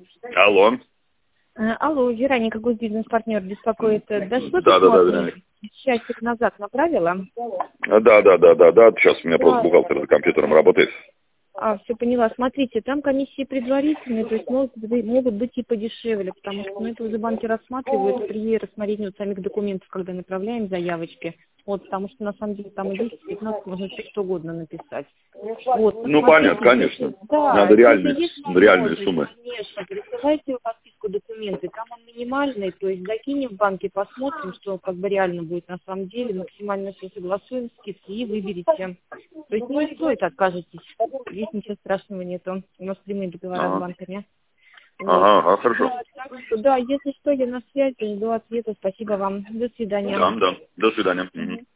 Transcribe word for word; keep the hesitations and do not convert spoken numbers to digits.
Алло. Э, Алло, Вероника, госбизнес-партнер беспокоит. Дошло Да, да, да, письмо Вероника. часик назад направила? А, Да, да, да, да, да. Сейчас у меня просто бухгалтер за компьютером работает. А, все поняла. Смотрите, там комиссии предварительные, то есть могут, быть- могут быть и подешевле, потому что ну, это уже банки рассматривают при рассмотрении вот самих документов, когда направляем заявочки. Вот, потому что на самом деле там и десять, пятнадцать, можно все что угодно написать. Вот, Ну, посмотрите, понятно, конечно. если- да, Надо если реальные, есть реальные возможность, суммы. конечно, присылайте в подписку документы, там он минимальный, то есть закинем в банке, посмотрим, что как бы реально будет на самом деле, максимально все согласуем, скидки и выберите. То есть не стоит, откажетесь, здесь ничего страшного нету, у нас прямые договора с Ага, банками. Вот. ага, ага, хорошо. Да, так что, да, если что, я на связи, жду ответа, спасибо вам, до свидания. Да, да. До свидания. Мгм. Мгм.